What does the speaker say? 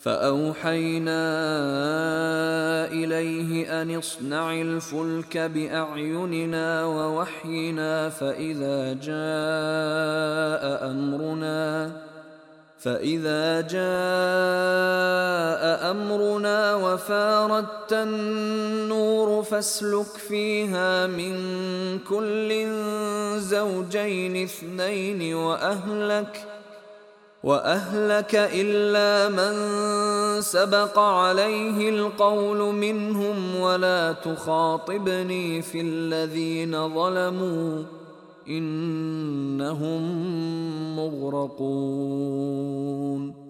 فأوحينا إليه أن اصنع الفلك بأعيننا ووحينا فإذا جاء أمرنا وفاردت النور فاسلك فيها من كل زوجين اثنين وأهلك إلا من سبق عليه القول منهم ولا تخاطبني في الذين ظلموا إنهم مغرقون.